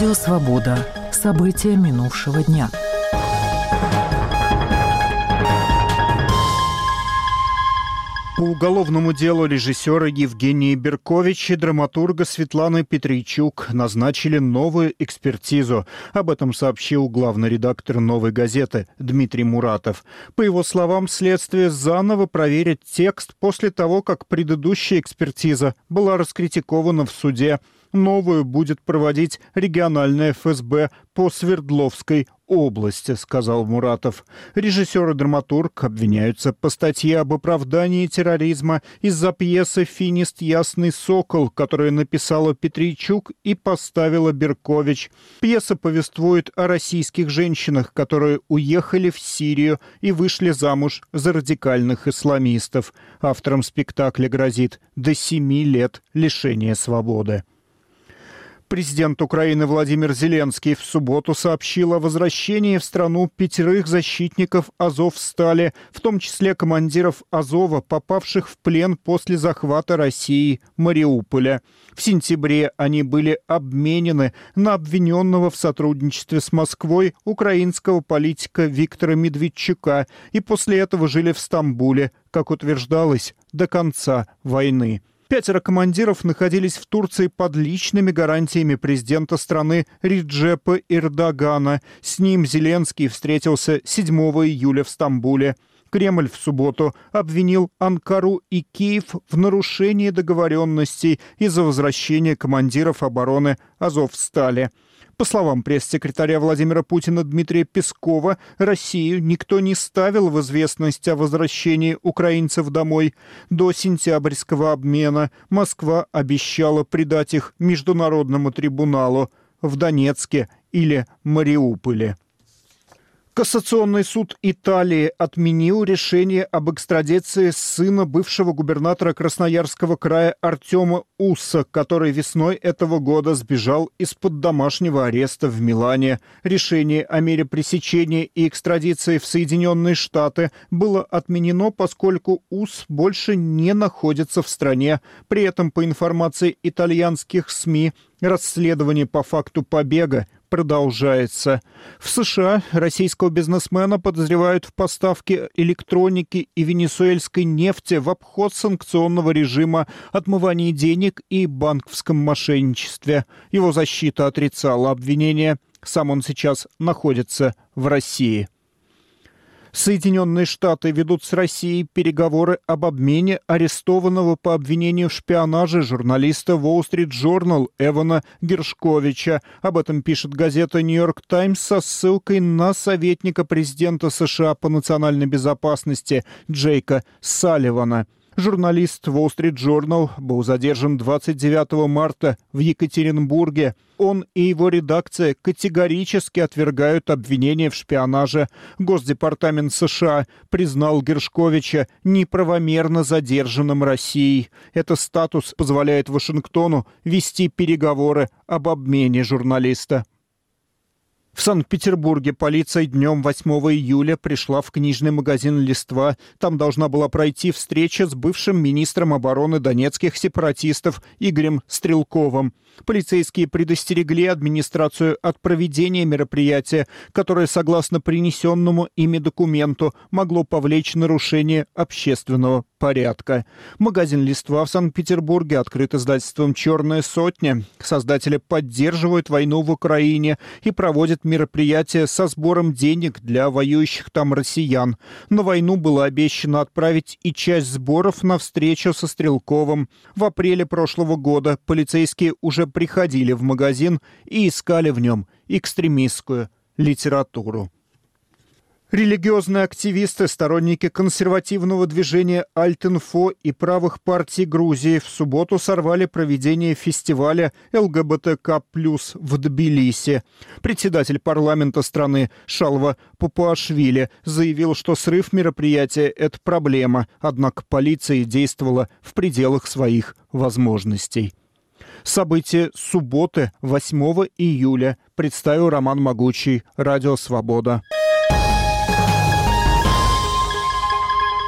Радио «Свобода». События минувшего дня. По уголовному делу режиссера Евгения Беркович и драматурга Светланы Петрийчук назначили новую экспертизу. Об этом сообщил главный редактор «Новой газеты» Дмитрий Муратов. По его словам, следствие заново проверит текст после того, как предыдущая экспертиза была раскритикована в суде. Новую будет проводить региональная ФСБ по Свердловской области, сказал Муратов. Режиссер и драматург обвиняются по статье об оправдании терроризма из-за пьесы «Финист. Ясный сокол», которую написала Петрийчук и поставила Беркович. Пьеса повествует о российских женщинах, которые уехали в Сирию и вышли замуж за радикальных исламистов. Авторам спектакля грозит до 7 лет лишения свободы. Президент Украины Владимир Зеленский в субботу сообщил о возвращении в страну 5 защитников Азовстали, в том числе командиров Азова, попавших в плен после захвата России Мариуполя. В сентябре они были обменены на обвиненного в сотрудничестве с Москвой украинского политика Виктора Медведчука и после этого жили в Стамбуле, как утверждалось, до конца войны. 5 командиров находились в Турции под личными гарантиями президента страны Реджепа Эрдогана. С ним Зеленский встретился 7 июля в Стамбуле. Кремль в субботу обвинил Анкару и Киев в нарушении договоренностей из-за возвращения командиров обороны Азовстали. По словам пресс-секретаря Владимира Путина Дмитрия Пескова, Россию никто не ставил в известность о возвращении украинцев домой. До сентябрьского обмена Москва обещала предать их Международному трибуналу в Донецке или Мариуполе. Кассационный суд Италии отменил решение об экстрадиции сына бывшего губернатора Красноярского края Артема Усса, который весной этого года сбежал из-под домашнего ареста в Милане. Решение о мере пресечения и экстрадиции в Соединенные Штаты было отменено, поскольку Усс больше не находится в стране. При этом, по информации итальянских СМИ, расследование по факту побега продолжается. В США российского бизнесмена подозревают в поставке электроники и венесуэльской нефти в обход санкционного режима, отмывании денег и банковском мошенничестве. Его защита отрицала обвинения. Сам он сейчас находится в России. Соединенные Штаты ведут с Россией переговоры об обмене арестованного по обвинению в шпионаже журналиста Wall Street Journal Эвана Гершковича. Об этом пишет газета «Нью-Йорк Таймс» со ссылкой на советника президента США по национальной безопасности Джейка Салливана. Журналист Wall Street Journal был задержан 29 марта в Екатеринбурге. Он и его редакция категорически отвергают обвинения в шпионаже. Госдепартамент США признал Гершковича неправомерно задержанным Россией. Этот статус позволяет Вашингтону вести переговоры об обмене журналиста. В Санкт-Петербурге полиция днем 8 июля пришла в книжный магазин «Листва». Там должна была пройти встреча с бывшим министром обороны донецких сепаратистов Игорем Стрелковым. Полицейские предостерегли администрацию от проведения мероприятия, которое, согласно принесенному ими документу, могло повлечь нарушение общественного порядка. Магазин «Листва» в Санкт-Петербурге открыт издательством «Черная сотня». Создатели поддерживают войну в Украине и проводят мероприятия со сбором денег для воюющих там россиян. На войну было обещано отправить и часть сборов на встречу со Стрелковым. В апреле прошлого года полицейские уже приходили в магазин и искали в нем экстремистскую литературу. Религиозные активисты, сторонники консервативного движения «Альтинфо» и правых партий Грузии в субботу сорвали проведение фестиваля ЛГБТК+ в Тбилиси. Председатель парламента страны Шалва Папуашвили заявил, что срыв мероприятия – это проблема, однако полиция действовала в пределах своих возможностей. События субботы 8 июля представил Роман Могучий, Радио «Свобода».